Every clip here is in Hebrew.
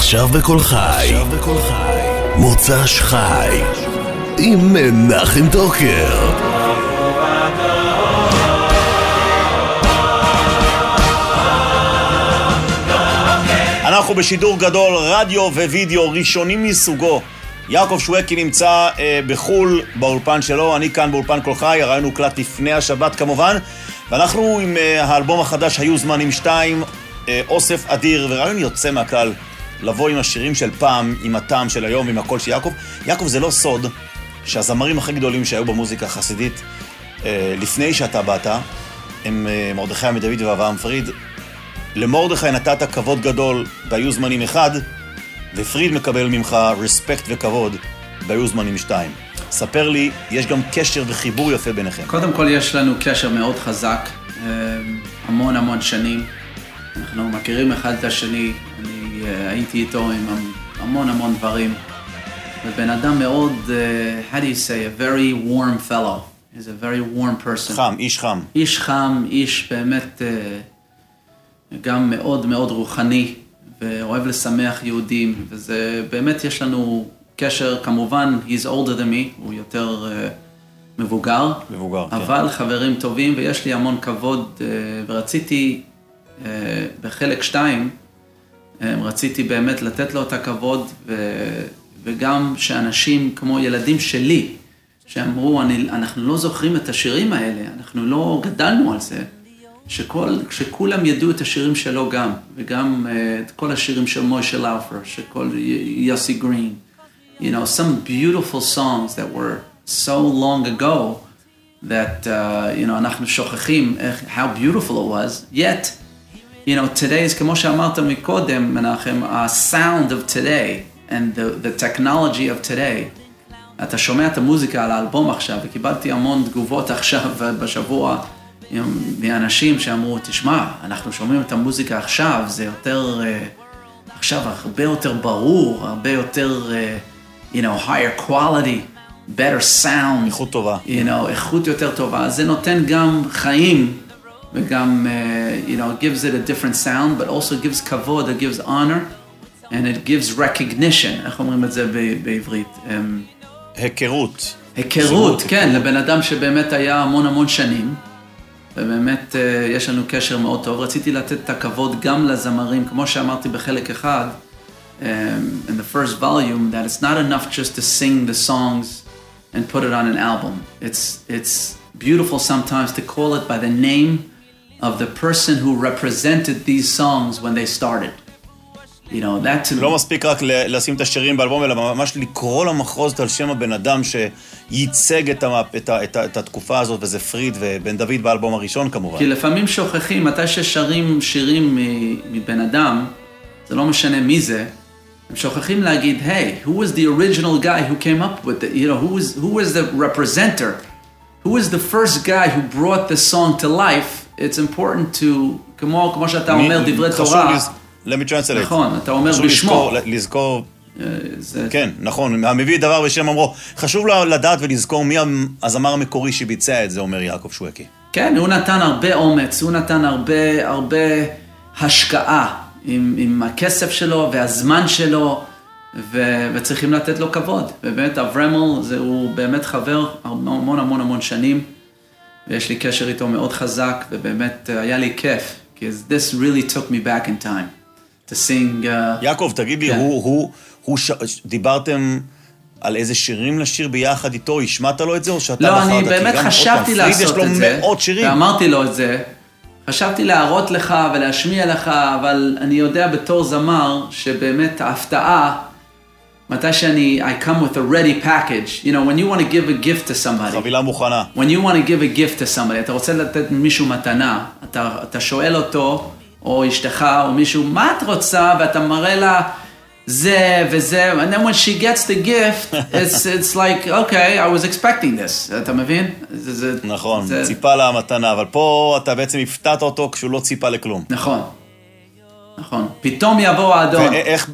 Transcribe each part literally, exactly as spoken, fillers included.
עכשיו בכל חי, מוצ"ש חי, עם מנחם טוקר. אנחנו בשידור גדול, רדיו ווידאו ראשונים מסוגו. יעקב שווקי נמצא אה, בחול באולפן שלו, אני כאן באולפן כל חי, הרעיון הוקלט לפני השבת כמובן, ואנחנו עם אה, האלבום החדש היו זמנים שתיים, אה, אוסף אדיר, ורעיון יוצא מהכלל לבוא עם השירים של פעם, עם הטעם של היום, עם הקול של יעקב. יעקב, זה לא סוד שהזמרים הכי גדולים שהיו במוזיקה החסידית אה, לפני שאתה באת, הם אה, מרדכי מדוד ואברהם פריד. למרדכי נתת כבוד גדול בהיו זמנים אחד, ופריד מקבל ממך רספקט וכבוד בהיו זמנים שתיים. ספר לי, יש גם קשר וחיבור יפה ביניכם. קודם כל יש לנו קשר מאוד חזק, המון המון שנים. אנחנו מכירים אחד את השני, אני הייתי איתו עם המון המון דברים. ובן אדם מאוד, how do you say, a very warm fellow. He's a very warm person. חם, איש חם. איש חם, איש באמת גם מאוד מאוד רוחני, ואוהב לשמח יהודים, וזה באמת יש לנו קשר, כמובן, he's older than me, הוא יותר uh, מבוגר, מבוגר, אבל כן. חברים טובים, ויש לי המון כבוד, uh, ורציתי uh, בחלק שתיים, uh, רציתי באמת לתת לו את הכבוד, ו, וגם שאנשים כמו ילדים שלי, שאמרו, אני, אנחנו לא זוכרים את השירים האלה, אנחנו לא גדלנו על זה, שכל, שכולם ידעו את השירים שלו גם, וגם uh, את כל השירים של מוישה לאופר, שכל יוסי גרין. You know, some beautiful songs that were so long ago that, uh, you know, אנחנו שוכחים how beautiful it was. Yet, you know, today is, כמו שאמרת מקודם, מנחם, a sound of today and the, the technology of today. אתה שומע את המוזיקה על האלבום עכשיו, וקיבלתי המון תגובות עכשיו בשבוע, מאנשים שאמרו, תשמע, אנחנו שומעים את המוזיקה עכשיו, זה יותר, uh, עכשיו הרבה יותר ברור, הרבה יותר, uh, you know, higher quality, better sound. איכות טובה. You know, איכות יותר טובה. זה נותן גם חיים, וגם, uh, you know, it gives it a different sound, but also gives כבוד, it gives honor, and it gives recognition. איך אומרים את זה בעברית? Um, היכרות. היכרות, כן, לבן אדם שבאמת היה המון המון שנים. ובאמת יש לנו קשר מאוד טוב. רציתי לתת את הכבוד גם לזמרים, כמו שאמרתי בחלק אחד, um, in the first volume, that it's not enough just to sing the songs and put it on an album. It's, it's beautiful sometimes to call it by the name of the person who represented these songs when they started. You know, that to... לא מספיק רק לשים את השירים באלבום, אלא ממש לקרוא למחרוזת על שם הבן אדם שייצג את, את, את, את התקופה הזאת, וזה פריד ובן דוד באלבום הראשון כמובן. כי לפעמים שוכחים, מתי ששרים שירים מבן אדם, זה לא משנה מי זה, הם שוכחים להגיד, hey, who was the original guy who came up with it? You know, who was, who was the representer? Who was the first guy who brought the song to life? It's important to, כמו, כמו שאתה אומר, דברי תורה, Let me translate. נכון, אתה אומר בשמו. לזכור, כן, נכון, המביא דבר בשם אמרו, חשוב לדעת ולזכור מי הזמר המקורי שביצע את זה, אומר יעקב שווקי. כן, הוא נתן הרבה אומץ, הוא נתן הרבה, הרבה השקעה עם, עם הכסף שלו והזמן שלו, ו, וצריכים לתת לו כבוד. ובאמת, אברמל, זה, הוא באמת חבר המון המון המון שנים, ויש לי קשר איתו מאוד חזק, ובאמת היה לי כיף, כי this really took me back in time. to sing... Uh, יעקב, תגיד לי, yeah. הוא, הוא, הוא ש... דיברתם על איזה שירים לשיר ביחד איתו, השמעת לו את זה או שאתה לא, בחרת? אני באמת חשבתי לעשות את זה. יש לו מאות שירים. ואמרתי לו את זה. חשבתי להראות לך ולהשמיע לך, אבל אני יודע בתור זמר שבאמת ההפתעה, מתי שאני, I come with a ready package. You know, when you want to give a gift to somebody. חבילה מוכנה. When you want to give a gift to somebody, אתה רוצה לתת מישהו מתנה, אתה, אתה שואל אותו, או אשתך, או מישהו, מה את רוצה? ואתה מראה לה זה וזה, and then when she gets the gift, it's, it's like, okay, I was expecting this, אתה מבין? זה, זה, נכון, זה... ציפה לה מתנה, אבל פה אתה בעצם הפתעת אותו כשהוא לא ציפה לכלום. נכון, נכון. פתאום יבוא האדון. ואיך...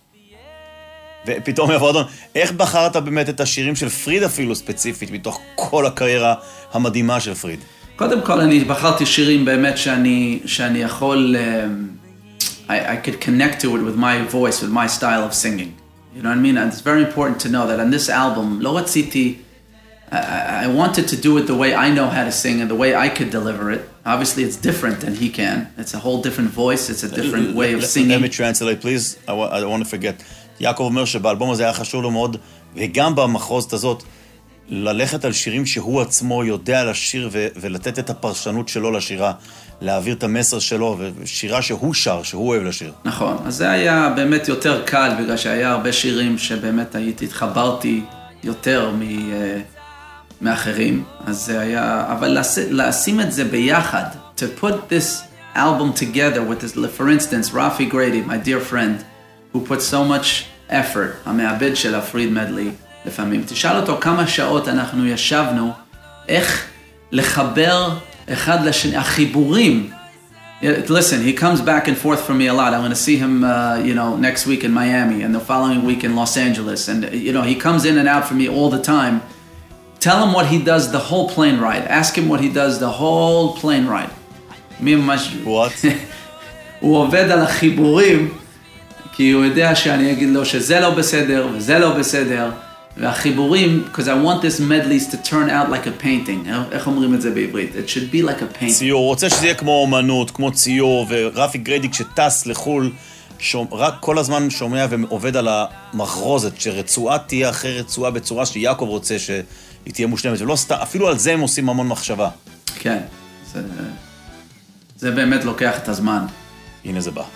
ופתאום יבוא האדון. איך בחרת באמת את השירים של פריד אפילו ספציפית, מתוך כל הקריירה המדהימה של פריד? קודם כל, אני בחרתי שירים באמת שאני, שאני יכול... I, I could connect to it with my voice, with my style of singing. You know what I mean? And it's very important to know that on this album, לא רציתי, I, I wanted to do it the way I know how to sing and the way I could deliver it. Obviously, it's different than he can. It's a whole different voice. It's a different way of singing. Let me translate, please. I, I don't want to forget. יעקב אומר שבאלבום הזה היה חשוב לו מאוד, וגם במחרוזת הזאת, ללכת על שירים שהוא עצמו יודע לשיר ו- ולתת את הפרשנות שלו לשירה, להעביר את המסר שלו, ושירה שהוא שר, שהוא אוהב לשיר. נכון, אז זה היה באמת יותר קל, בגלל שהיה הרבה שירים שבאמת הייתי, התחברתי יותר מ- מאחרים, אז זה היה, אבל לשים את זה ביחד, to put this album together with this, for instance, Rafi Grady, my dear friend, who put so much effort, המעבד של הפריד מדלי, לפעמים. תשאל אותו כמה שעות אנחנו ישבנו, איך לחבר אחד לשני, החיבורים. Listen, he comes back and forth from me a lot. I'm going to see him, uh, you know, next week in Miami and the following week in Los Angeles. And, you know, he comes in and out for me all the time. Tell him what he does the whole plane ride. Ask him what he does the whole plane ride. מי ממש... What? הוא עובד על החיבורים, כי הוא יודע שאני אגיד לו שזה לא בסדר וזה לא בסדר. והחיבורים, because I want this medleys to turn out like a painting. איך אומרים את זה בעברית? It should be like a painting. ציור, רוצה שזה יהיה כמו אומנות, כמו ציור, ורפי גריידי כשטס לחול, שומע, רק כל הזמן שומע ועובד על המחרוזת, שרצועה תהיה אחרי רצועה בצורה שיעקב רוצה שהיא תהיה מושלמת, ולא סתם, אפילו על זה הם עושים המון מחשבה. כן, זה, זה באמת לוקח את הזמן. הנה זה בא.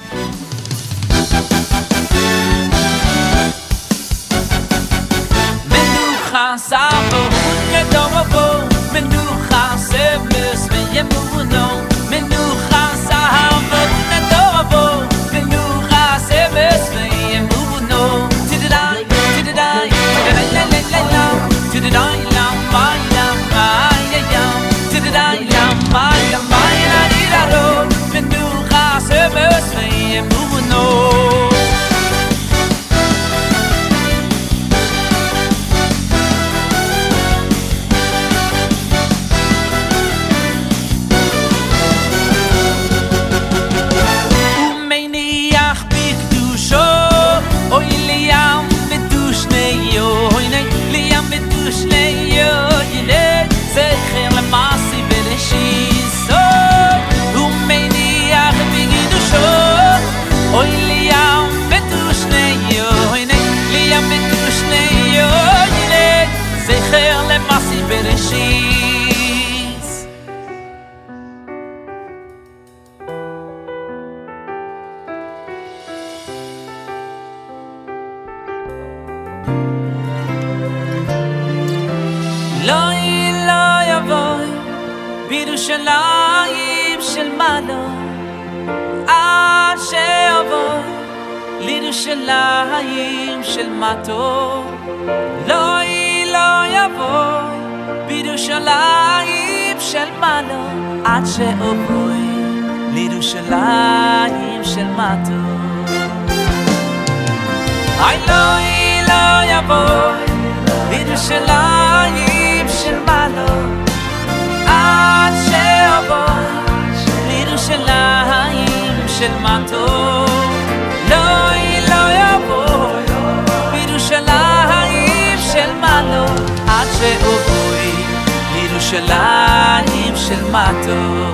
Sabo, Nedomo, Menucha, Sebles, Meyemuno, Menucha, Sabo, Nedomo, Menucha, Sebles, Meyemuno, Tidai, Tidai, Tidai, Lam, Maya, Maya, Tidai, Lam, Maya, Maya, Nidaro, Menucha, Sebles, Meyemuno. בירושלים של מעלה עד שאבוא לירושלים של מטה לא לא יבוא בירושלים של מעלה עד שאבוא לירושלים של מטה אי לא לא יבוא בירושלים של מעלה עד שאבוא לירושלים של מטה לא לא יבוא בירושלים של מעלה עד שאבוא לירושלים של מטה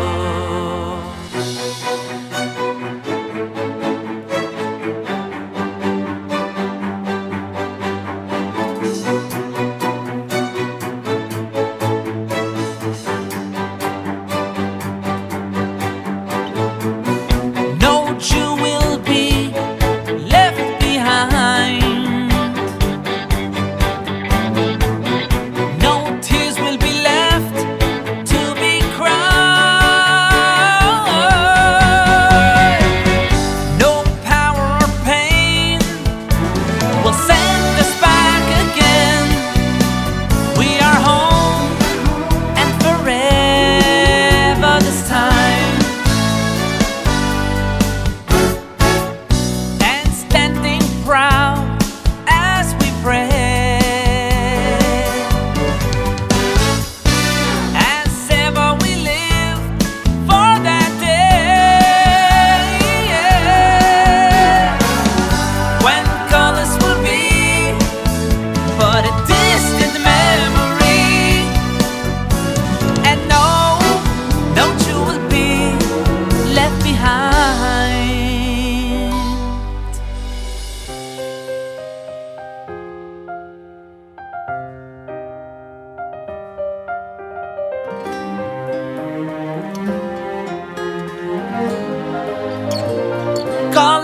Cry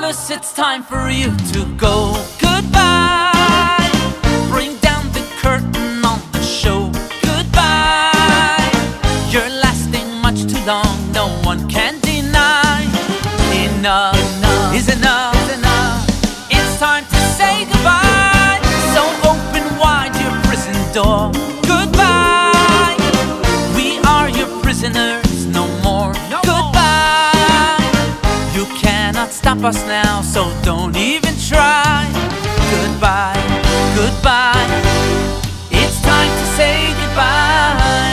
Shabbos, it's time for you to go. Goodbye. Bring down the curtain on the show. Goodbye. You're lasting much too long, no one can deny. Enough, enough is enough, is enough. It's time to say goodbye. So open wide your prison door. Goodbye. We are your prisoners, no more. No goodbye. More. You cannot stop us now, so don't even try. Goodbye, goodbye. It's time to say goodbye.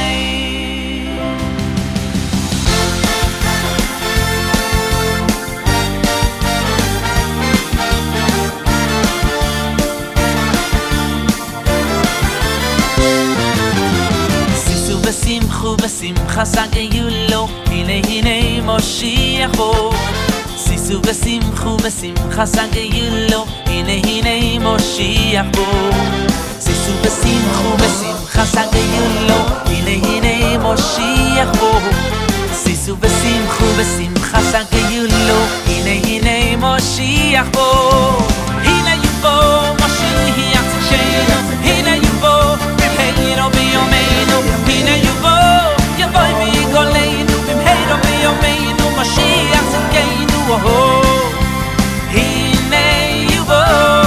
V'simchu v'simcha sagayulo, hine hine Moshiach bo. Sisu v'simchu v'simcha sagayulo, hine hine Moshiach bo. Sisu v'simchu v'simcha sagayulo, hine hine Moshiach bo. Sisu v'simchu v'simcha sagayulo, hine hine Moshiach bo. Hine yubo Moshiach tzidkenu, hine yubo b'mheiro b'yomeinu. Hine yubo, yavoi v'yigoleinu, b'mheiro b'yomeinu, Mashiach tzidkenu, oh. Hine yubo,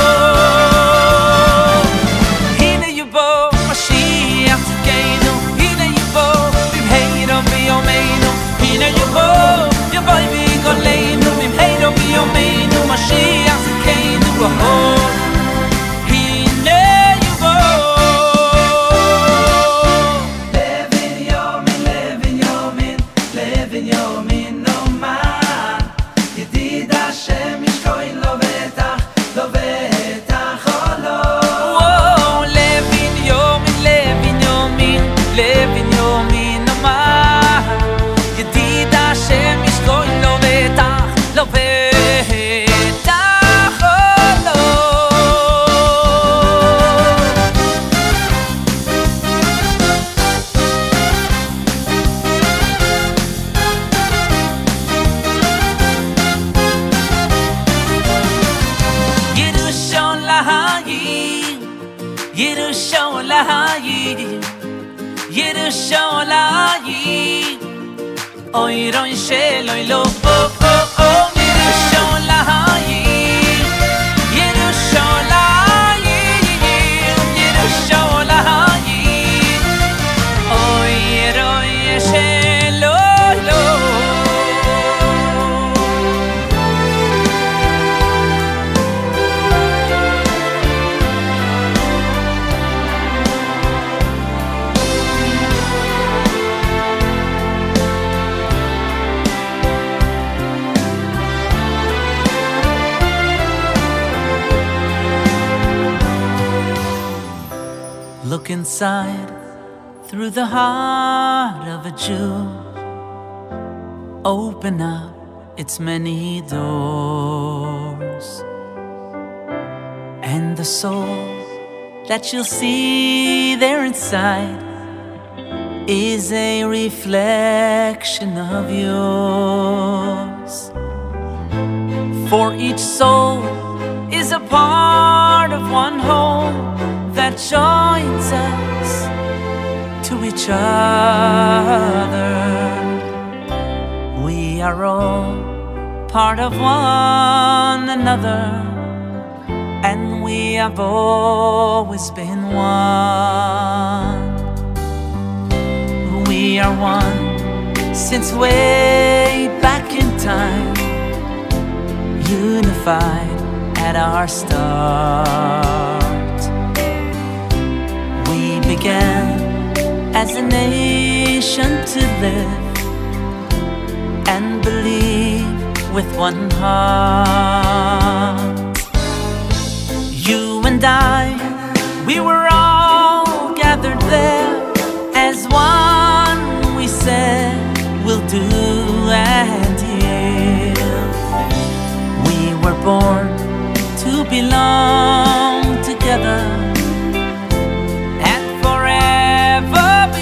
hine yubo, Mashiach tzidkenu, hine yubo, b'mheiro b'yomeinu, hine yubo, yavoi v'yigoleinu, b'mheiro b'yomeinu, Mashiach tzidkenu, oh. Oy roin sheloy lo oh oh oh Yerushalayim Yerushalayim Yerushalayim Oy roin sheloy lo. Look inside through the heart of a Jew. Open up its many doors, and the soul that you'll see there inside is a reflection of yours. For each soul is a part of one whole that joins us to each other. We are all part of one another, and we have always been one. We are one since way back in time, unified at our start. We began as a nation to live and believe with one heart. You and I, we were all gathered there as one. We said we'll do and heal. We were born to belong together and forever be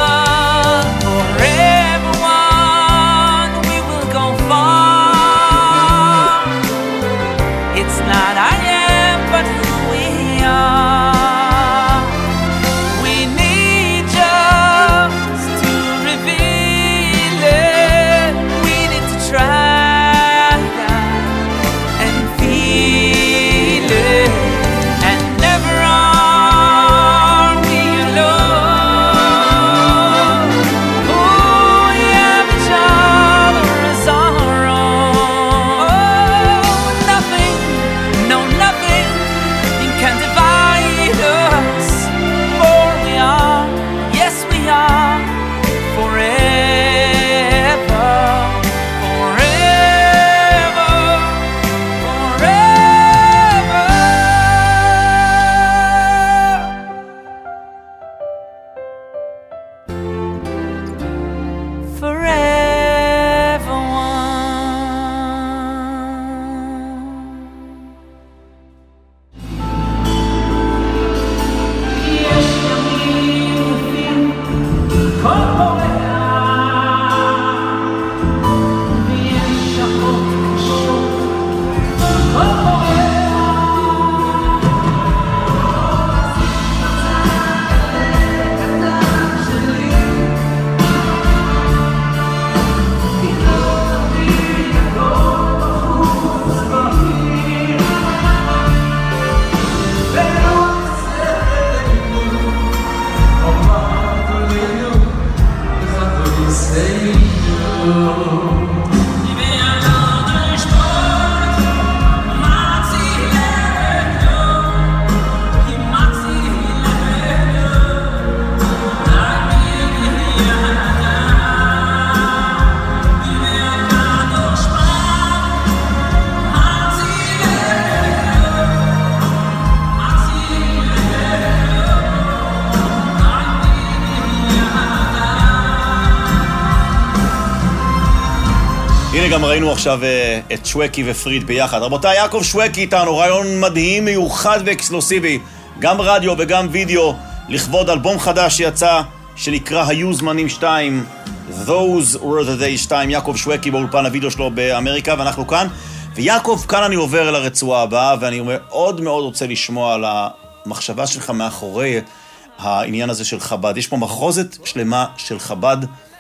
one. Forever one, we will go far הנה גם ראינו עכשיו את שווקי ופריד ביחד. רבותיי, יעקב שווקי איתנו, רעיון מדהים, מיוחד ואקסקלוסיבי, גם רדיו וגם וידאו, לכבוד אלבום חדש שיצא, שנקרא היו זמנים שתיים, Those were the days שתיים, יעקב שווקי באולפן הוידאו שלו באמריקה, ואנחנו כאן. ויעקב, כאן אני עובר אל הרצועה הבאה, ואני מאוד מאוד רוצה לשמוע על המחשבה שלך מאחורי העניין הזה של חב"ד. יש פה מחוזת שלמה של חב"ד,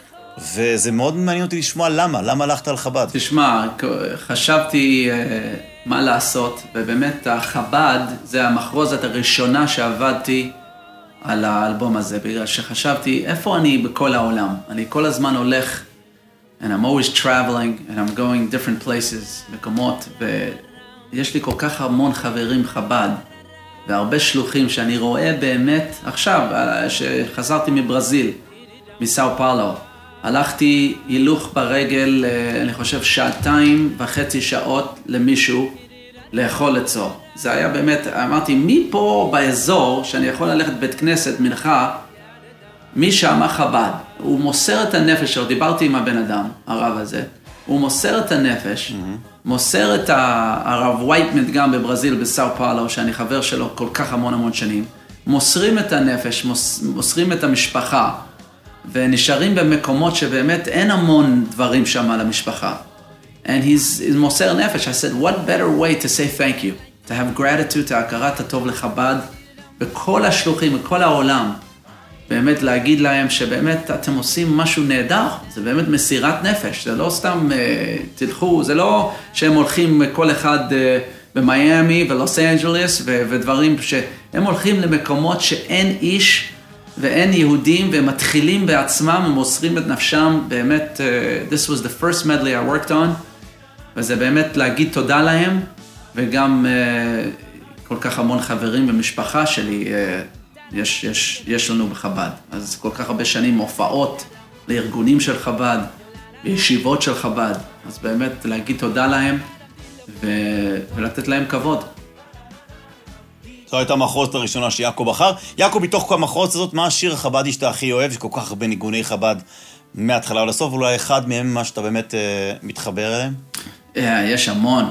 וזה מאוד מעניין אותי לשמוע למה, למה הלכת על חב"ד? תשמע, חשבתי uh, מה לעשות, ובאמת החב"ד זה המחרוזת הראשונה שעבדתי על האלבום הזה, בגלל שחשבתי איפה אני בכל העולם. אני כל הזמן הולך, and I'm always traveling, and I'm going different places, מקומות, ויש לי כל כך המון חברים חב"ד, והרבה שלוחים שאני רואה באמת, עכשיו, שחזרתי מברזיל, מסאו פאולו, הלכתי הילוך ברגל, אני חושב, שעתיים וחצי שעות למישהו לאכול אצלו. זה היה באמת, אמרתי, מי פה באזור שאני יכול ללכת בית כנסת, מנחה, מי שם חב"ד? הוא מוסר את הנפש שלו, דיברתי עם הבן אדם, הרב הזה, הוא מוסר את הנפש, mm-hmm. מוסר את הרב וייטמן גם בברזיל, בסאו פאולו, שאני חבר שלו כל כך המון המון שנים, מוסרים את הנפש, מוס, מוסרים את המשפחה, ונשארים במקומות שבאמת אין המון דברים שם על המשפחה. And he's, he's מוסר נפש. I said, what better way to say thank you? To have gratitude, להכרת הטוב לחב"ד, בכל השלוחים, בכל העולם. באמת להגיד להם שבאמת אתם עושים משהו נהדר. זה באמת מסירת נפש. זה לא סתם, uh, תלכו, זה לא שהם הולכים כל אחד uh, במיימי ולוס אנג'לס ו- ודברים שהם הולכים למקומות שאין איש, ואין יהודים, והם מתחילים בעצמם, הם מוסרים את נפשם, באמת, uh, this was the first medley I worked on, וזה באמת להגיד תודה להם, וגם uh, כל כך המון חברים במשפחה שלי, uh, יש, יש, יש לנו בחב"ד. אז כל כך הרבה שנים הופעות לארגונים של חב"ד, בישיבות של חב"ד, אז באמת להגיד תודה להם, ו... ולתת להם כבוד. זו הייתה המחרוזת הראשונה שיעקב בחר. יעקב, מתוך המחרוזת הזאת, מה השיר החב"די שאתה הכי אוהב, שכל כך הרבה ניגוני חב"ד מההתחלה לסוף, אולי אחד מהם מה שאתה באמת uh, מתחבר אליהם? Yeah, יש המון.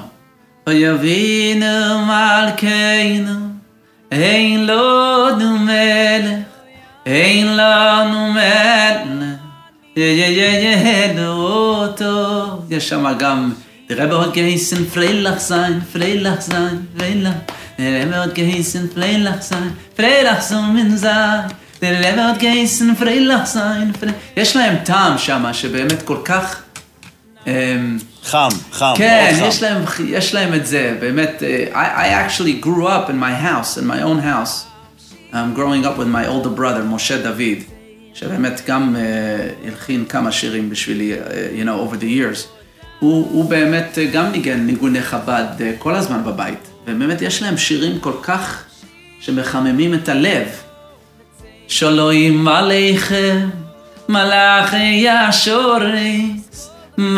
יבינו מלכנו, אין לנו מלך, אין לנו מלך, יהינו אותו. יש שם גם, דרב עוד גייסן, פרילך זין, פרילך זין, פרילך. Der wird geheißen Freilach sein, Freilach so min sein, der wird geheißen Freilach sein, יש להם טעם שמה שבאמת כל כך חם, חם, כן, יש להם, יש להם את זה, באמת, I, I actually grew up in my house, in my own house, I'm growing up with my older brother, משה דוד, שבאמת גם uh, הלחין כמה שירים בשבילי, uh, you know, over the years, הוא, הוא באמת גם ניגן ניגוני חב"ד uh, כל הזמן בבית, ובאמת יש להם שירים כל כך שמחממים את הלב. שלום עליכם, מלאכי השורס,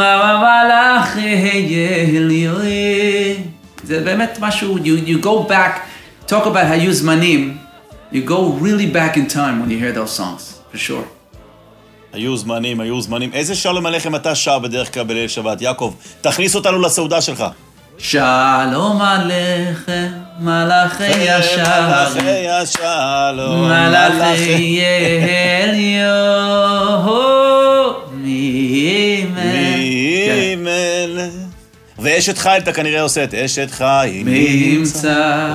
מלאכי עליון. זה באמת משהו, you, you go back, talk about היו זמנים, you go really back in time when you hear those songs, for sure. היו זמנים, היו זמנים. איזה שלום עליכם אתה שר בדרך כלל בליל שבת? יעקב, תכניס אותנו לסעודה שלך. שלום עליכם, מלאכי השלום, מלאכי השלום, מלאכי עליון, מי מלך. ואשת חיל אתה כנראה עושה את אשת חיל נמצא,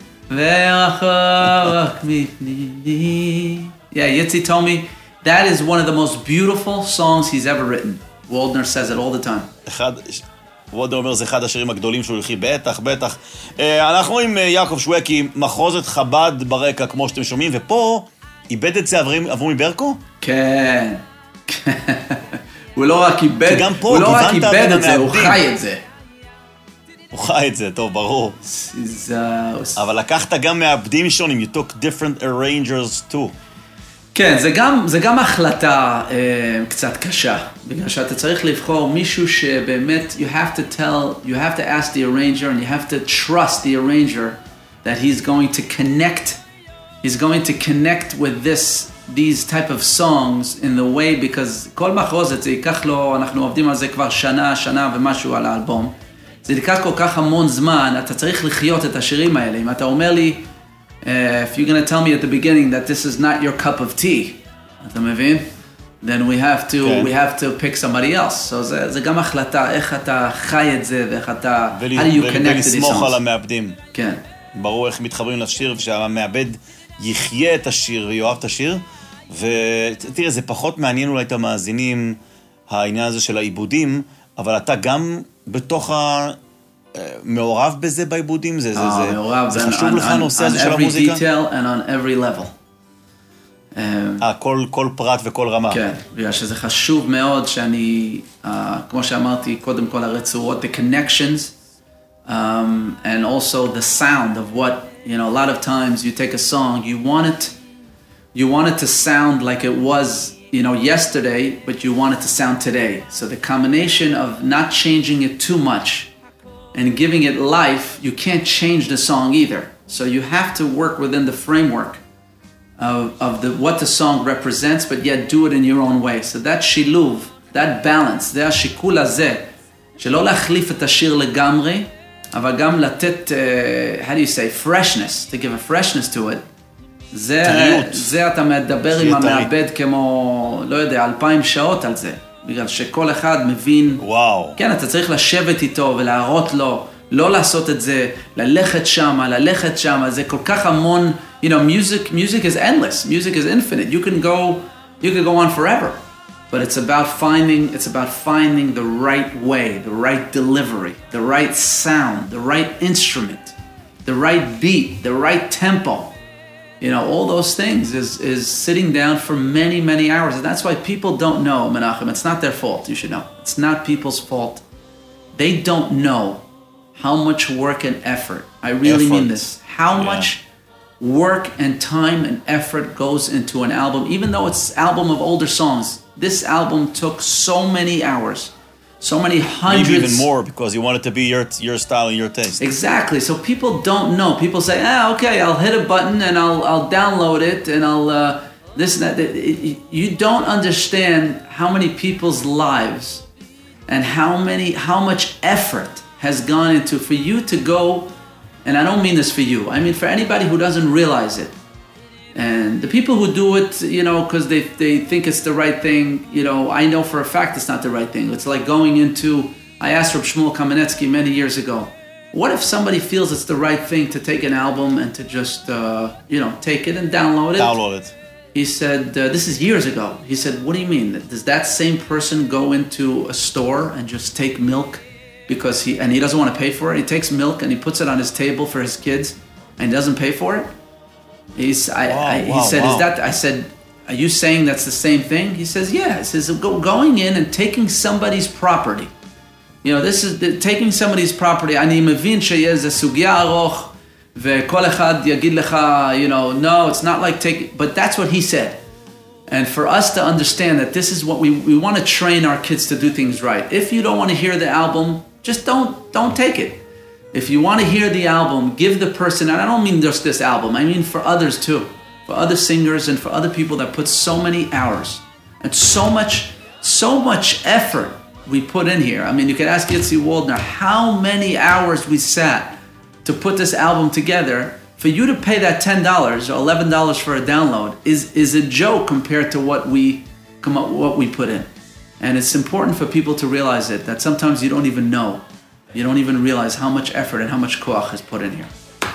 ורחוק מפנימי. Yeah, Yitzi told me that is one of the most beautiful songs he's ever written. Waldner says it all the time. אחד... וולדר אומר, זה אחד השירים הגדולים שהוא הלחין, בטח, בטח. אנחנו עם יעקב שווקי, מחרוזת חב"ד ברקע, כמו שאתם שומעים, ופה איבד את זה אברומי ברקו? כן. הוא לא רק איבד, הוא לא רק איבד את זה, הוא חי את זה. הוא חי את זה, טוב, ברור. אבל לקחת גם מעבדים שונים, you took different arrangers too. כן, זה גם, זה גם החלטה אה, קצת קשה, בגלל שאתה צריך לבחור מישהו שבאמת, you have to tell, you have to ask the arranger and you have to trust the arranger that he's going to connect, he's going to connect with this these type of songs in the way, because כל מחרוזת זה ייקח לו, אנחנו עובדים על זה כבר שנה, שנה ומשהו על האלבום. זה ייקח כל כך המון זמן, אתה צריך לחיות את השירים האלה. אם אתה אומר לי, uh, if you're going to tell me at the beginning that this is not your cup of tea, אתה מבין? then we have to, okay. we have to pick somebody else. So זה, זה גם החלטה, איך אתה חי את זה, ואיך אתה, how do you connect to these songs. ולסמוך על המעבדים. כן. ברור איך מתחברים לשיר, ושהמעבד יחיה את השיר ויואב את השיר. ותראה, זה פחות מעניין אולי את המאזינים, העניין הזה של העיבודים, אבל אתה גם בתוך ה... מעורב בזה בעיבודים? זה, זה, זה, זה חשוב לך הנושא הזה של המוזיקה? On every detail and on every level. אה, כל, כל פרט וכל רמה. כן, בגלל שזה חשוב מאוד שאני, כמו שאמרתי, קודם כל הרצועות, the connections, um, and also the sound of what, you know, a lot of times you take a song, you want it, you want it to sound like it was, you know, yesterday, but you want it to sound today. So the combination of not changing it too much and giving it life, you can't change the song either. So you have to work within the framework of, of the, what the song represents, but yet do it in your own way. So that shilluv, that balance, זה השיקול הזה, שלא להחליף את השיר לגמרי, אבל גם לתת, uh, how do you say, freshness, to give a freshness to it. זה, זה אתה מדבר עם המעבד כמו, לא יודע, אלפיים שעות על זה. בגלל שכל אחד מבין... וואו. כן, אתה צריך לשבת איתו ולהראות לו, לא לעשות את זה, ללכת שמה, ללכת שמה, זה כל כך המון... You know, music, music is endless. Music is infinite. You can go, you can go on forever. But it's about finding, it's about finding the right way, the right delivery, the right sound, the right instrument, the right beat, the right tempo. You know, all those things is, is sitting down for many, many hours. And that's why people don't know, Menachem. It's not their fault, you should know. It's not people's fault. They don't know how much work and effort, I really effort. mean this, how yeah. much work and time and effort goes into an album, even though it's an album of older songs. This album took so many hours, so many hundreds. Maybe even more, because you want it to be your your style and your taste. Exactly. So people don't know. People say, ah, okay, I'll hit a button and I'll I'll download it and I'll uh, this and that. It, it, you don't understand how many people's lives and how many how much effort has gone into for you to go. And I don't mean this for you. I mean for anybody who doesn't realize it. And the people who do it, you know, because they, they think it's the right thing, you know, I know for a fact it's not the right thing. It's like going into, I asked Reb Shmuel Kamenetsky many years ago, what if somebody feels it's the right thing to take an album and to just, uh, you know, take it and download it? Download it. He said, uh, this is years ago. He said, what do you mean? Does that same person go into a store and just take milk? Because he, and he doesn't want to pay for it. He takes milk and he puts it on his table for his kids and he doesn't pay for it. He's, I, wow, I, he wow, said, wow. is that, I said, are you saying that's the same thing? He says, yeah. He says, go, going in and taking somebody's property. You know, this is the, taking somebody's property. אני מבין שיש סוגיה ארוך וכל אחד יגיד לך, you know, no, it's not like taking, but that's what he said. And for us to understand that this is what we, we want to train our kids to do things right. If you don't want to hear the album, just don't don't take it. If you want to hear the album, give the person, and I don't mean just this album, I mean for others too, for other singers and for other people that put so many hours and so much, so much effort we put in here. I mean, you can ask Yitzi Waldner how many hours we sat to put this album together. For you to pay that ten dollars or eleven dollars for a download is, is a joke compared to what we come up, what we put in. And it's important for people to realize it, that sometimes you don't even know. You don't even realize how much effort and how much koach is put in here.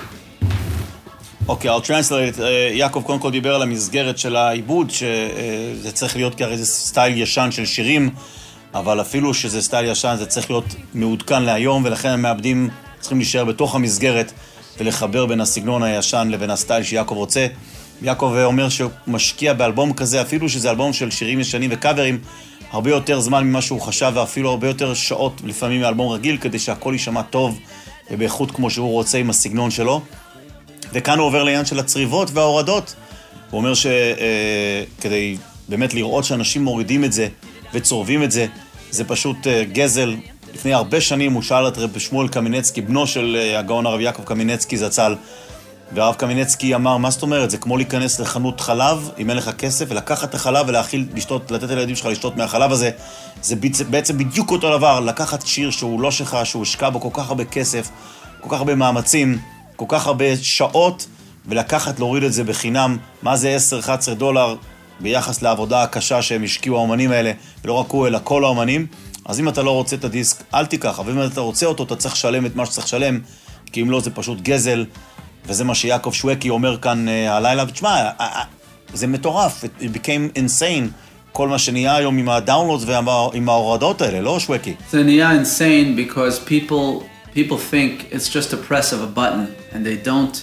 Okay, I'll translate it. יעקב קודם כל דיבר על המסגרת של העיבוד, שזה צריך להיות כהרי זה סטייל ישן של שירים, אבל אפילו שזה סטייל ישן, זה צריך להיות מעודכן להיום, ולכן המעבדים צריכים להישאר בתוך המסגרת, ולחבר בין הסגנון הישן לבין הסטייל שיעקב רוצה. יעקב אומר שהוא משקיע באלבום כזה, אפילו שזה אלבום של שירים ישנים וקאברים, הרבה יותר זמן ממה שהוא חשב, ואפילו הרבה יותר שעות לפעמים מאלבום רגיל, כדי שהכל יישמע טוב ובאיכות כמו שהוא רוצה עם הסגנון שלו. וכאן הוא עובר לעניין של הצריבות וההורדות. הוא אומר שכדי באמת לראות שאנשים מורידים את זה וצורבים את זה, זה פשוט גזל. לפני הרבה שנים הוא שאל את רב שמואל קמינצקי, בנו של הגאון הרב יעקב קמינצקי זצ"ל, והרב קמינצקי אמר, מה זאת אומרת? זה כמו להיכנס לחנות חלב, אם אין לך כסף, ולקחת את החלב ולהאכיל, לשתות, לתת לילדים שלך לשתות מהחלב הזה. זה בעצם בדיוק אותו דבר, לקחת שיר שהוא לא שלך, שהוא השקע בו כל כך הרבה כסף, כל כך הרבה מאמצים, כל כך הרבה שעות, ולקחת, להוריד את זה בחינם. מה זה עשר עד אחת עשרה דולר ביחס לעבודה הקשה שהם השקיעו האומנים האלה, ולא רק הוא, אלא כל האומנים. אז אם אתה לא רוצה את הדיסק, אל תיקח, אבל אם אתה רוצה אותו, אתה צריך לשלם את מה שצריך לשלם, כי אם לא, זה פשוט גזל, וזה מה שיעקב שווקי אומר כאן uh, הלילה. ותשמע, uh, uh, זה מטורף, it, it became insane, כל מה שנהיה היום עם הדאונלודס ועם ההורדות האלה, לא שווקי? זה נהיה insane because people, people think it's just a press of a button, and they don't,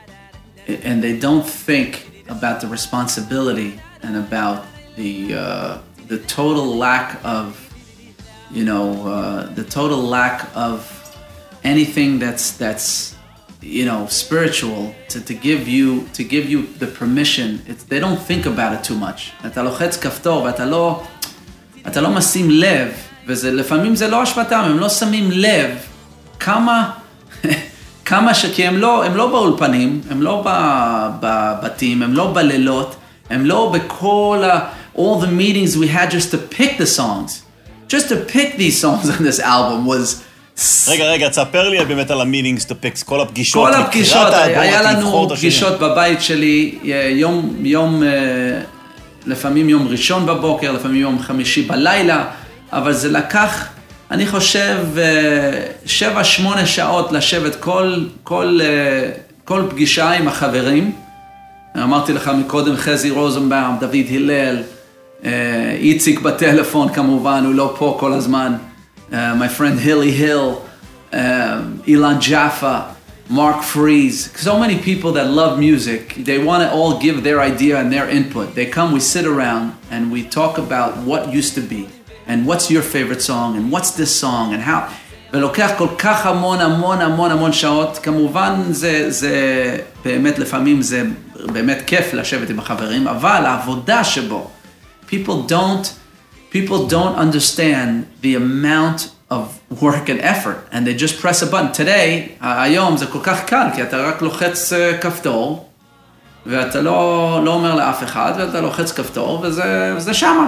and they don't think about the responsibility and about the, uh, the total lack of, you know, uh, the total lack of anything that's, that's, you know, spiritual, to, to give you, to give you the permission. It's, they don't think about it too much. אתה לוחץ כפתור ואתה לא, אתה לא משים לב, וזה, לפעמים זה לא השפעתם, הם לא שמים לב כמה, כמה ש... כי הם לא, הם לא באולפנים, הם לא בבתים, הם לא בלילות, הם לא בכל ה... all the meetings we had just to pick the songs. Just to pick these songs on this album was... רגע, רגע, תספר לי באמת על המיטינגס, טופיקס, כל הפגישות. כל הפגישות, היה לנו פגישות בבית שלי, יום, יום, לפעמים יום ראשון בבוקר, לפעמים יום חמישי בלילה, אבל זה לקח, אני חושב, שבע, שמונה שעות לשבת כל, כל, כל פגישה עם החברים. אמרתי לך מקודם, חזי רוזנבאום, דוד הלל, איציק בטלפון כמובן, הוא לא פה כל הזמן. Uh, my friend Hilly Hill, um, Ilan Jaffa, Mark Freeze, so many people that love music. They want to all give their idea and their input. They come, we sit around and we talk about what used to be and what's your favorite song and what's this song and how. ולוקח כל כך המון המון המון המון שעות. כמובן זה, זה באמת לפעמים זה באמת כיף לשבת עם החברים, אבל העבודה שבו, people don't People don't understand the amount of work and effort, and they just press a button. Today, היום זה כל כך קל, כי אתה רק לוחץ כפתור, ואתה לא, לא אומר לאף אחד, ואתה לוחץ כפתור, וזה, וזה שמה.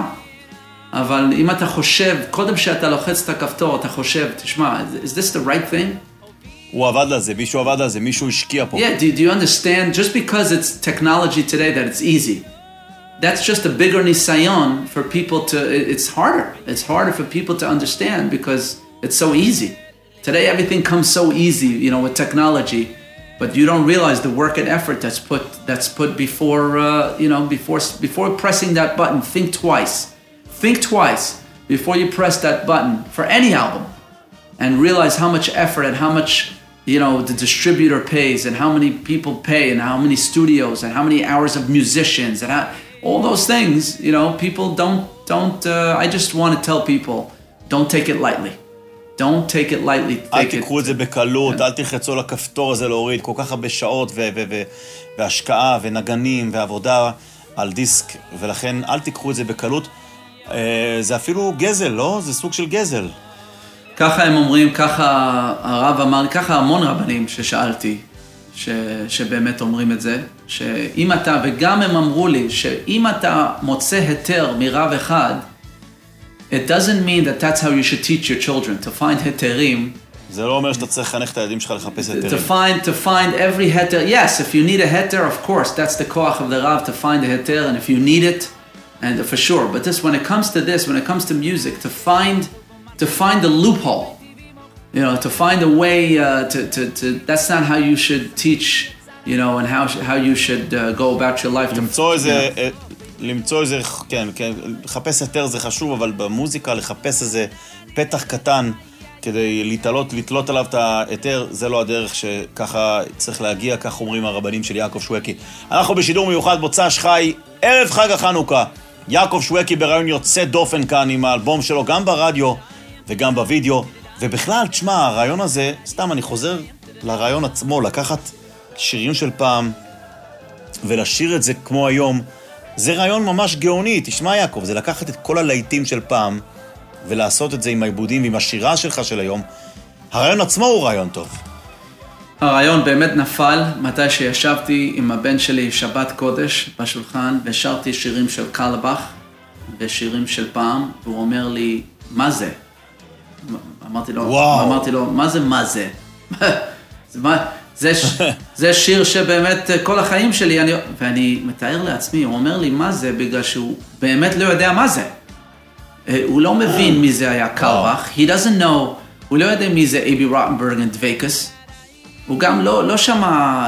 אבל אם אתה חושב, קודם שאתה לוחץ את הכפתור, אתה חושב, תשמע, is this the right thing? הוא עבד על זה, מישהו עבד על זה, מישהו השקיע פה. Yeah, do, do you understand? Just because it's technology today that it's easy. That's just a bigger nisayon for people to, it's harder. It's harder for people to understand because it's so easy. Today everything comes so easy, you know, with technology, but you don't realize the work and effort that's put, that's put before, uh, you know, before, before pressing that button. Think twice. Think twice before you press that button for any album and realize how much effort and how much, you know, the distributor pays and how many people pay and how many studios and how many hours of musicians and how, all those things, you know, people don't, don't, uh, I just want to tell people, don't take it lightly. Don't take it lightly. אל תיקחו את זה בקלות, אל תלחצו לכפתור הזה להוריד, כל כך הרבה שעות והשקעה ונגנים ועבודה על דיסק, ולכן אל תיקחו את זה בקלות. זה אפילו גזל, לא? זה סוג של גזל. ככה הם אומרים, ככה הרב אמר, ככה המון רבנים ששאלתי, ש, שבאמת אומרים את זה, שאם אתה, וגם הם אמרו לי, שאם אתה מוצא היתר מרב אחד, it doesn't mean that that's how you should teach your children, to find היתרים. זה לא אומר שאתה צריך לחנך את הילדים שלך לחפש היתרים. To find, to find every היתר, yes, if you need a היתר, of course, that's the koach of the Rav, to find a היתר, and if you need it, and for sure, but this, when it comes to this, when it comes to music, to find, to find the loophole, you know, to find a way uh, to, to, to, that's not how you should teach, you know, and how, how you should uh, go about your life. למצוא איזה, למצוא איזה, כן, כן, לחפש היתר זה חשוב, אבל במוזיקה לחפש איזה פתח קטן כדי להתעלות, לתלות עליו את היתר, זה לא הדרך שככה צריך להגיע, כך אומרים הרבנים של יעקב שווקי. אנחנו בשידור מיוחד מוצ"ש חי, ערב חג החנוכה. יעקב שווקי ברעיון יוצא דופן כאן עם האלבום שלו, גם ברדיו וגם בווידאו. ובכלל, תשמע, הרעיון הזה, סתם אני חוזר לרעיון עצמו, לקחת שירים של פעם ולשיר את זה כמו היום, זה רעיון ממש גאוני. תשמע יעקב, זה לקחת את כל הלהיטים של פעם ולעשות את זה עם העיבודים ועם השירה שלך של היום. הרעיון עצמו הוא רעיון טוב. הרעיון באמת נפל מתי שישבתי עם הבן שלי שבת קודש בשולחן ושרתי שירים של קלבך ושירים של פעם, והוא אומר לי, מה זה? אמרתי לו, וואו. אמרתי לו, מה זה מה זה? זה, מה, זה, זה שיר שבאמת כל החיים שלי, אני, ואני מתאר לעצמי, הוא אומר לי מה זה בגלל שהוא באמת לא יודע מה זה. הוא לא מבין מי זה היה קלבך, he doesn't know, הוא לא יודע מי זה אייבי רוטנברג ודוויקס, הוא גם לא, לא שמע,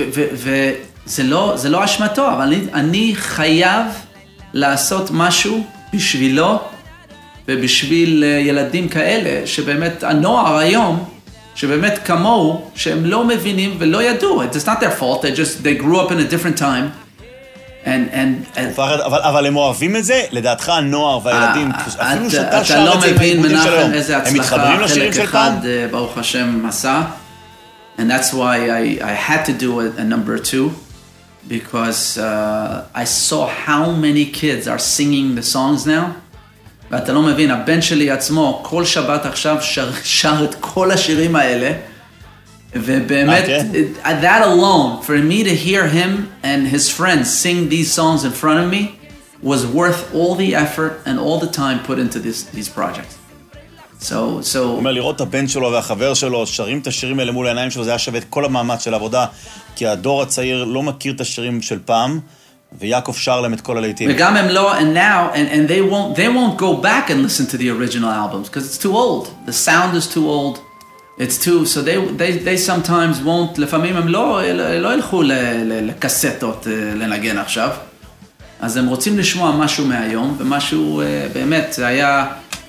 וזה לא, זה לא אשמתו, אבל אני, אני חייב לעשות משהו בשבילו, ובשביל ילדים כאלה, שבאמת הנוער היום, שבאמת כמוהו, שהם לא מבינים ולא ידעו. It's not their fault, they just, they grew up in a different time. And, and, and, אבל, אבל הם אוהבים את זה? לדעתך הנוער והילדים, אפילו שאתה אתה שר לא את זה מבין בעיבודים של היום, איזה הם מתחברים הצלחה לשירים חלק של פעם? אחד, ברוך השם, עשה. And that's why I, I had to do a, a number two, because uh, I saw how many kids are singing the songs now. ואתה לא מבין, הבן שלי עצמו, כל שבת עכשיו שר, שר את כל השירים האלה, ובאמת, okay. that alone, for me to hear him and his friends sing these songs in front of me, was worth all the effort and all the time put into this, these projects. So, so... הוא אומר, לראות את הבן שלו והחבר שלו, שרים את השירים האלה מול העיניים שלו, זה היה שווה את כל המאמץ של העבודה, כי הדור הצעיר לא מכיר את השירים של פעם, ויעקב שר להם את כל הלהיטים. וגם הם לא, and now, and, and they won't, they won't go back and listen to the original albums, because it's too old. The sound is too old. It's too, so they, they, they sometimes won't, לפעמים הם לא, לא ילכו לקסטות לנגן עכשיו. אז הם רוצים לשמוע משהו מהיום, ומשהו, באמת, זה היה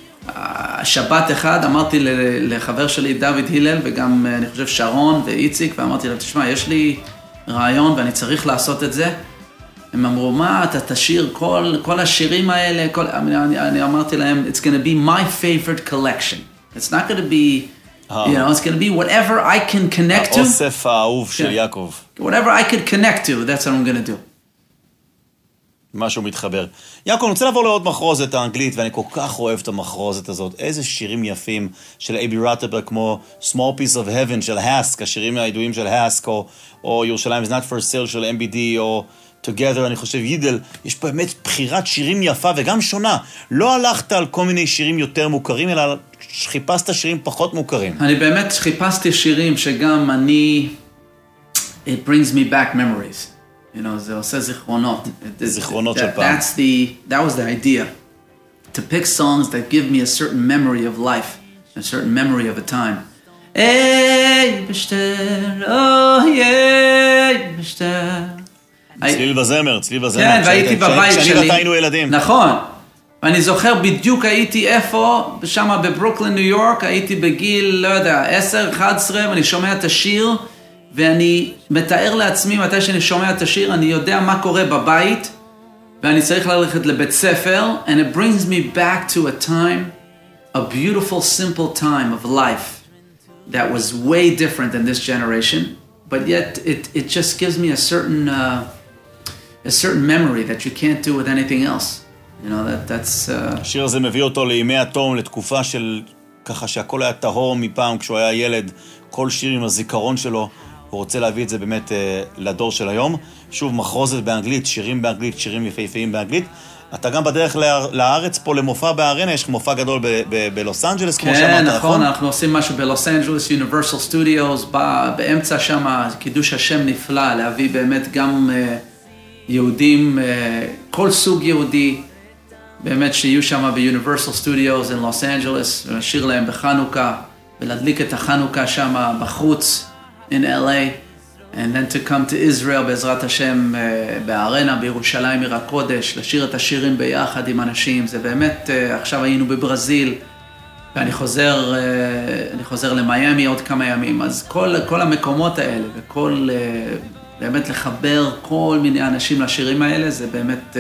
שבת אחד, אמרתי לחבר שלי דוד הלל, וגם אני חושב שרון ואיציק, ואמרתי להם, תשמע, יש לי רעיון ואני צריך לעשות את זה. הם אמרו, מה, אתה תשאיר כל, כל השירים האלה, כל, אני, אני אמרתי להם, it's going to be my favorite collection. It's not going to be, you know, it's going to be whatever I can connect to. האוסף האהוב של יעקב. Whatever I could connect to, that's what I'm going to do. משהו מתחבר. יעקב, אני רוצה לעבור לעוד מחרוזת האנגלית, ואני כל כך אוהב את המחרוזת הזאת. איזה שירים יפים של אייבי רוטנברג, כמו Small Piece of Heaven של הסק, השירים הידועים של הסק, או, או ירושלים is not for sale של אם בי די, או Together, אני חושב, יידל, יש פה באמת בחירת שירים יפה וגם שונה. לא הלכת על כל מיני שירים יותר מוכרים, אלא חיפשת שירים פחות מוכרים. אני באמת חיפשתי שירים שגם אני, it brings me back memories. You know, זה עושה זיכרונות. זיכרונות של פעם. That's the, that was the idea. To pick songs that give me a certain memory of life, a certain memory of a time. Hey, בשטר, oh, yeah, בשטר. צליל וזמר, צליל וזמר. כן, והייתי בבית שלי. כשאני ואתה היינו ילדים. נכון. ואני זוכר בדיוק הייתי איפה, שם בברוקלין, ניו יורק, הייתי בגיל, לא יודע, עשר, אחת עשרה, ואני שומע את השיר, ואני מתאר לעצמי מתי שאני שומע את השיר, אני יודע מה קורה בבית, ואני צריך ללכת לבית ספר, and it brings me back to a time, a beautiful, simple time of life, that was way different than this generation, but yet it, it just gives me a certain... Uh, a certain memory that you can't do with anything else. You know, that, that's... Uh... השיר הזה מביא אותו לימי התום, לתקופה של ככה שהכל היה טהור מפעם כשהוא היה ילד, כל שיר עם הזיכרון שלו, הוא רוצה להביא את זה באמת אה, לדור של היום. שוב, מחרוזת באנגלית, שירים באנגלית, שירים יפהפיים באנגלית. אתה גם בדרך לארץ פה למופע בארנה, יש מופע גדול בלוס אנג'לס, כמו שאמרת, נכון? כן, נכון, אנחנו עושים משהו בלוס אנג'לס, יוניברסל סטודיוס, באמצע שם, קידוש השם נפלא, להביא באמת גם... יהודים, כל סוג יהודי, באמת שיהיו שם ב-Universal Studios in Los Angeles, ולשיר להם בחנוכה, ולהדליק את החנוכה שם בחוץ, in L A, and then to come to Israel בעזרת השם בארנה, בירושלים עיר הקודש, לשיר את השירים ביחד עם אנשים, זה באמת, עכשיו היינו בברזיל, ואני חוזר, אני חוזר למיימי עוד כמה ימים, אז כל, כל המקומות האלה, וכל... באמת לחבר כל מיני אנשים לשירים האלה, זה באמת uh,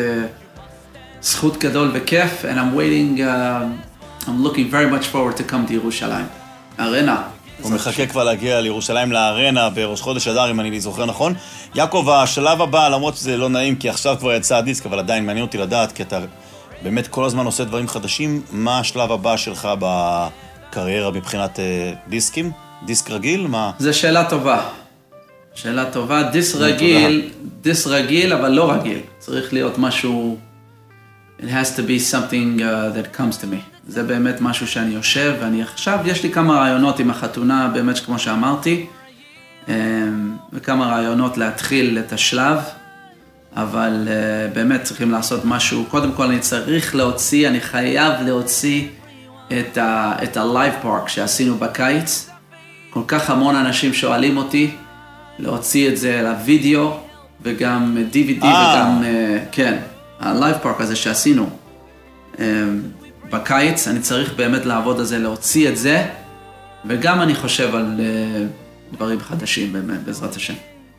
זכות גדול וכיף, and I'm waiting, uh, I'm looking very much forward to come to ירושלים. ארנה. הוא מחכה כבר להגיע לירושלים לארנה בראש חודש אדר, אם אני זוכר נכון. יעקב, השלב הבא, למרות שזה לא נעים, כי עכשיו כבר יצא הדיסק, אבל עדיין מעניין אותי לדעת, כי אתה באמת כל הזמן עושה דברים חדשים, מה השלב הבא שלך בקריירה מבחינת uh, דיסקים? דיסק רגיל? מה? זו שאלה טובה. שאלה טובה. דיסק רגיל, דיסק רגיל, אבל לא רגיל. צריך להיות משהו... It has to be something uh, that comes to me. זה באמת משהו שאני יושב, ואני עכשיו, יש לי כמה רעיונות עם החתונה, באמת כמו שאמרתי, וכמה רעיונות להתחיל את השלב, אבל uh, באמת צריכים לעשות משהו. קודם כל אני צריך להוציא, אני חייב להוציא את ה, את ה-live park שעשינו בקיץ. כל כך המון אנשים שואלים אותי להוציא את זה לוידאו, וגם די וי די וגם, uh, כן, ה-live park הזה שעשינו um, בקיץ. אני צריך באמת לעבוד על זה, להוציא את זה, וגם אני חושב על uh, דברים חדשים באמת, בעזרת השם.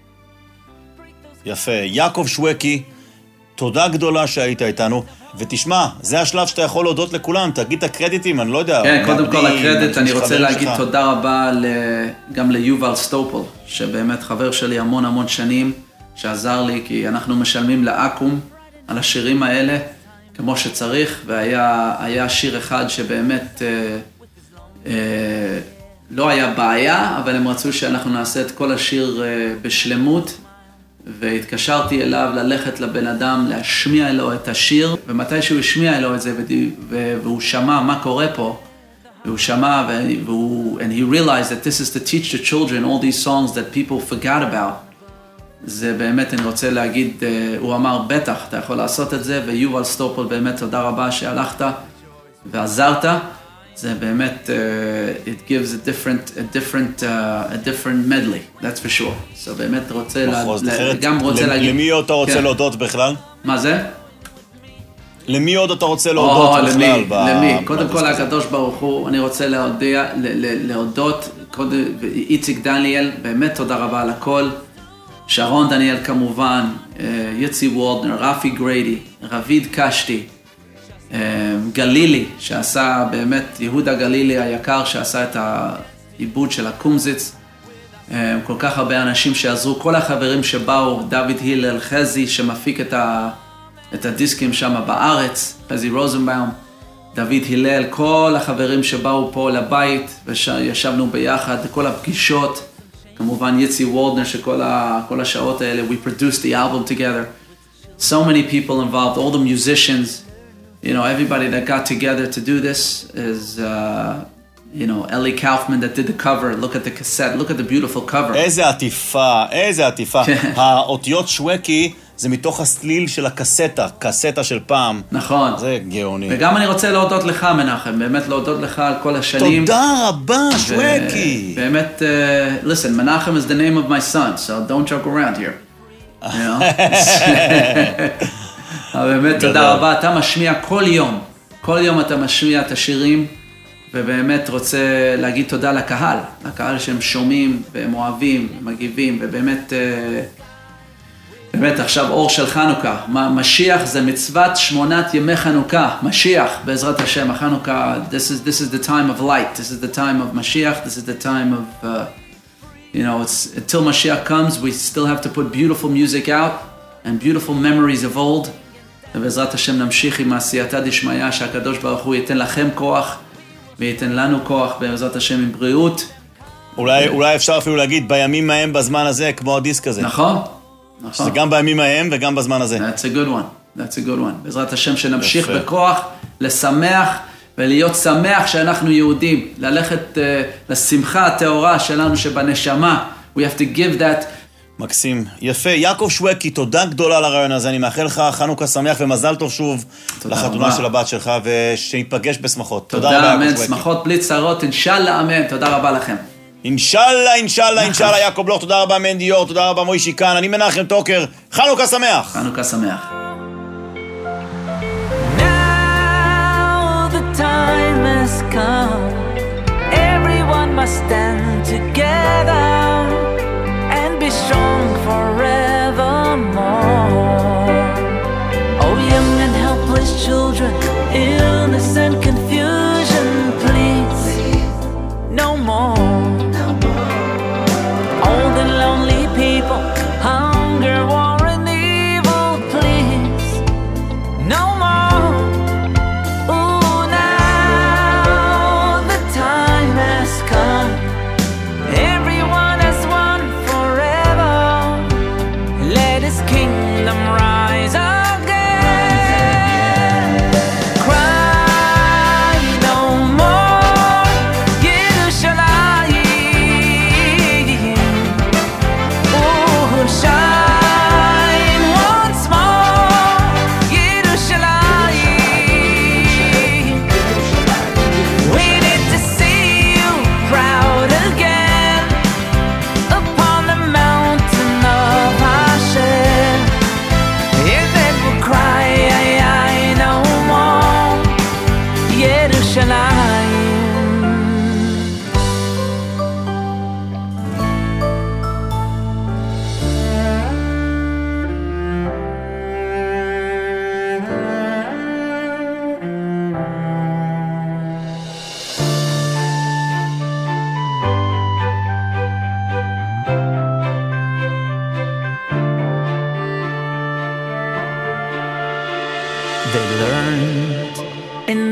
יפה. יעקב שווקי, תודה גדולה שהיית איתנו, ותשמע, זה השלב שאתה יכול להודות לכולם, תגיד את הקרדיטים, אני לא יודע. כן, קודם כל הקרדיט, אני רוצה להגיד תודה רבה גם ליובל סטופל, שבאמת חבר שלי המון המון שנים, שעזר לי, כי אנחנו משלמים לאקום על השירים האלה, כמו שצריך, והיה היה שיר אחד שבאמת אה, אה, לא היה בעיה, אבל הם רצו שאנחנו נעשה את כל השיר אה, בשלמות, והתקשרתי אליו ללכת לבן אדם, להשמיע לו את השיר, ומתי שהוא השמיע לו את זה, והוא שמע מה קורה פה, והוא שמע, והוא, and he realized that this is to teach the children all these songs that people forgot about. זה באמת, אני רוצה להגיד, הוא אמר, בטח, אתה יכול לעשות את זה, ויובל סטופל, באמת תודה רבה שהלכת ועזרת. זה באמת, uh, it gives a different, a different, uh, a different medley, that's for sure. So באמת רוצה, מחוז, לה, אחרת, גם רוצה למ, להגיד... למי עוד אתה רוצה כן. להודות בכלל? מה זה? למי עוד אתה רוצה להודות oh, בכלל? למי, ב... למי. קודם כל, הקדוש ברוך הוא, אני רוצה להודיע, ל- ל- להודות, קודם, איציק דניאל, באמת תודה רבה על הכל. שרון דניאל כמובן, יצי וולדנר, רפי גריידי, רביד קשתי, גלילי, שעשה באמת, יהודה גלילי היקר, שעשה את העיבוד של הקומזיץ, כל כך הרבה אנשים שעזרו, כל החברים שבאו, דוד הילל, חזי, שמפיק את, ה, את הדיסקים שם בארץ, חזי רוזנבאום, דוד הילל, כל החברים שבאו פה לבית, וישבנו ביחד, כל הפגישות, כמובן יצי וולדנר, שכל ה, כל השעות האלה, we produced the album together. So many people involved, all the musicians, you know, everybody that got together to do this is, uh, you know, Ellie Kaufman that did the cover, look at the cassette, look at the beautiful cover. איזה עטיפה, איזה עטיפה. האותיות שווקי זה מתוך הסליל של הקסטה, קסטה של פעם. נכון. זה גאוני. וגם אני רוצה להודות לך, מנחם, באמת להודות לך על כל השנים. תודה רבה, שווקי. באמת, uh, listen, Menachem is the name of my son, so don't joke around here. You know? באמת, תודה רבה. אתה משמיע כל יום, כל יום אתה משמיע את השירים, ובאמת רוצה להגיד תודה לקהל, לקהל שהם שומעים והם אוהבים, מגיבים, ובאמת... Uh, באמת, עכשיו אור של חנוכה. משיח זה מצוות שמונת ימי חנוכה. משיח, בעזרת השם, החנוכה, this is, this is the time of light. This is the time of Mashiach. This is the time of, uh, you know, it's, until Mashiach comes, we still have to put beautiful music out and beautiful memories of old. ובעזרת השם נמשיך עם עשייתא דשמיא, שהקדוש ברוך הוא ייתן לכם כוח, וייתן לנו כוח, בעזרת השם, עם בריאות. אולי, אולי אפשר אפילו להגיד, בימים ההם בזמן הזה, כמו הדיסק הזה. נכון. זה גם בימים ההם וגם בזמן הזה. That's a good one. That's a good one. בעזרת השם שנמשיך בכוח, לשמח ולהיות שמח שאנחנו יהודים, ללכת uh, לשמחה הטהורה שלנו שבנשמה. We have to give that. מקסים. יפה. יעקב שווקי, תודה גדולה על הרעיון הזה. אני מאחל לך חנוכה שמח ומזל טוב שוב לחתונה רבה. של הבת שלך, ושיפגש בשמחות. תודה, תודה רבה, אמן. שמחות בלי צרות, אינשאללה, אמן. תודה רבה לכם. אינשאללה, אינשאללה, אינשאללה, יעקב בלוך, תודה רבה מנדיור, תודה רבה מוישי כאן, אני מנחם טוקר, חנוכה שמח. חנוכה שמח. Now the time has come, everyone must stand together and be strong forevermore. Oh, young and helpless children, illness and confusion, please, no more. Hunger, war, and evil, please, no more. Ooh, now the time has come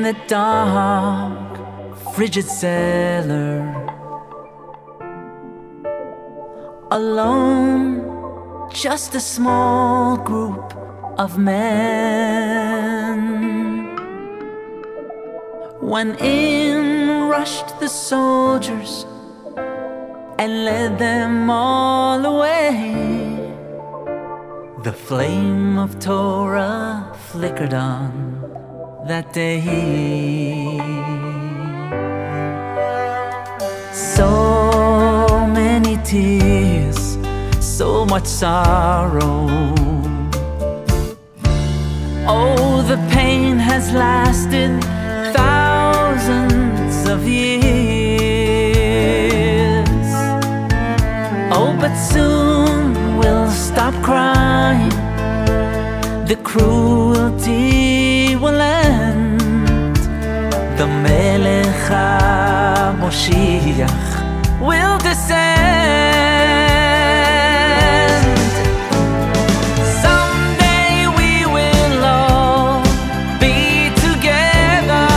the dark, frigid cellar, alone, just a small group of men. When in rushed the soldiers and led them all away, the flame of Torah flickered on that day. So many tears, so much sorrow. Oh, the pain has lasted thousands of years. Oh, but soon we'll stop crying. The cruelty will end. The Melech HaMoshiach will descend. Someday we will all be together.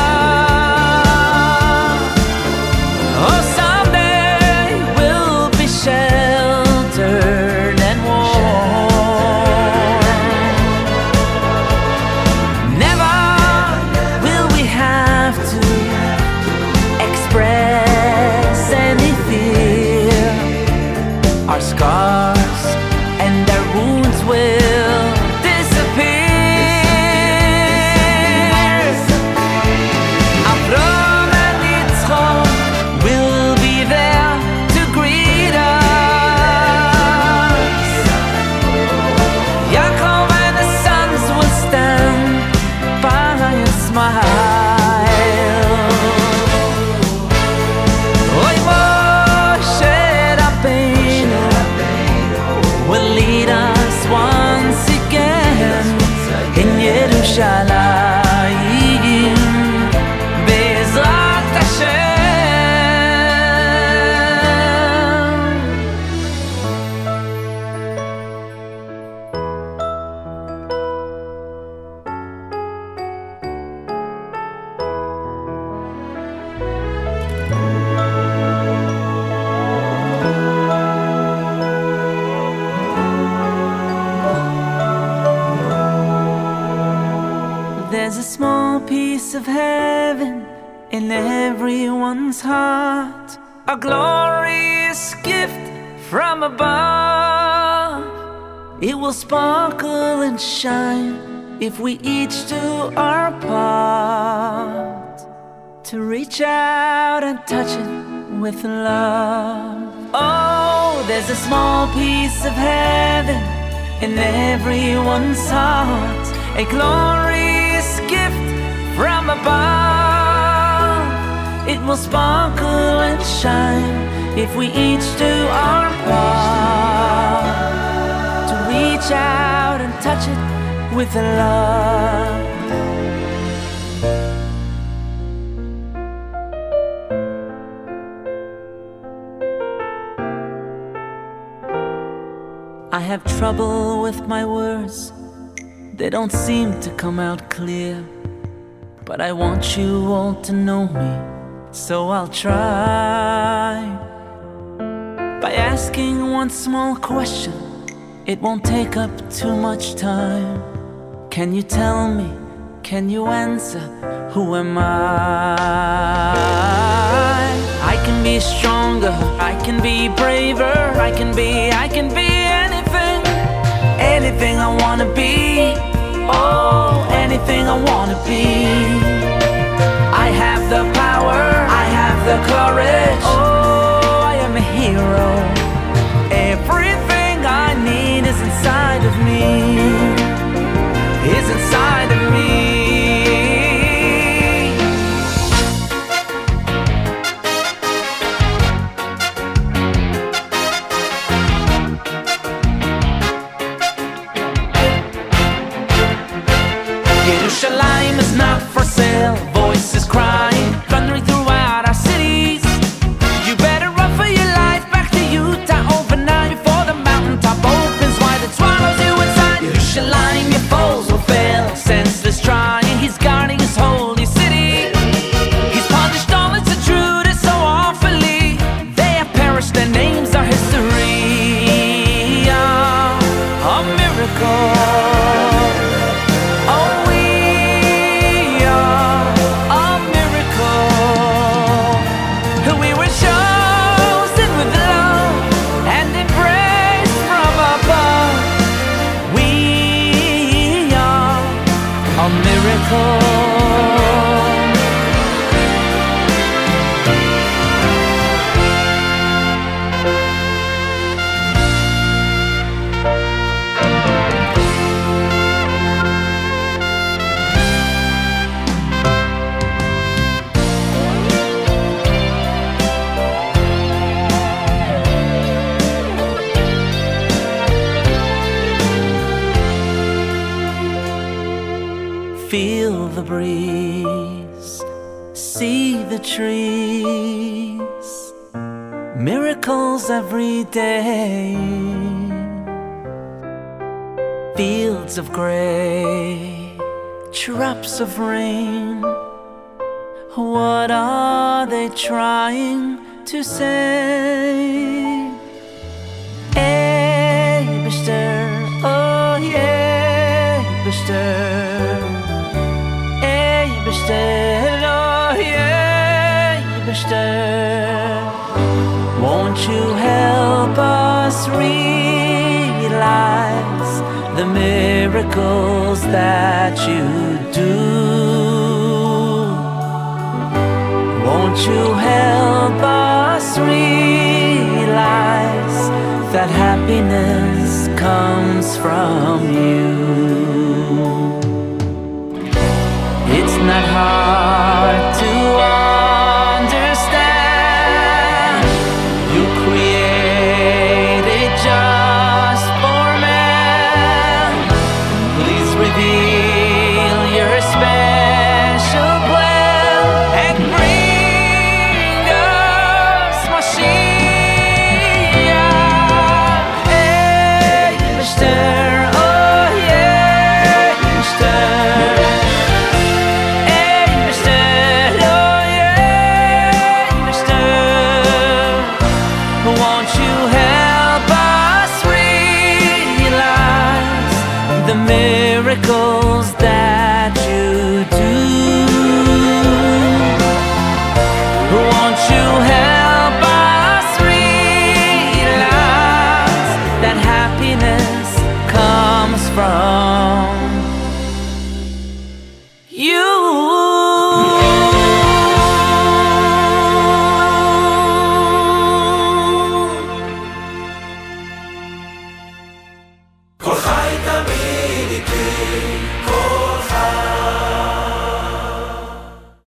Oh, someday we'll be sheltered and warm. Never will we have to express any fear. Our scars and our wounds will disappear. Avram and Yitzchak will be there to greet us. Yaakov and the sons will stand by and smile. Oy, Moshe Rabbeinu will lead us once again in Yerushalayim, Be'ezrat Hashem. There's a small piece of heaven in everyone's heart, a glorious gift from above. It will sparkle and shine if we each do our part, to reach out and touch it with love. Oh, there's a small piece of heaven in everyone's heart, a glorious gift from above. It will sparkle and shine if we each do our part, to reach out and touch it with love. I have trouble with my words, they don't seem to come out clear. But I want you all to know me, so I'll try by asking one small question. It won't take up too much time. Can you tell me, can you answer, who am I? I can be stronger, I can be braver, I can be, I can be anything, anything I wanna be. Oh, anything I wanna be. I have the power, I have the courage. Oh, I am a hero. Everything I need is inside of me, is inside of me. Yerushalayim is not for sale. Voices crying, thundering throughout our cities. Feel the breeze, see the trees, miracles every day. Fields of grey, drops of rain. What are they trying to say? Eibishter, oh yeah, Eibishter. Oh yeah, won't you help us realize the miracles that you do? Won't you help us realize that happiness comes from you? It's not hard to understand. You created just for man. Please reveal your special plan and bring us Mashiach. Eibishter, oh yeah, Eibishter. Won't you help us realize the miracles that you do? Won't you help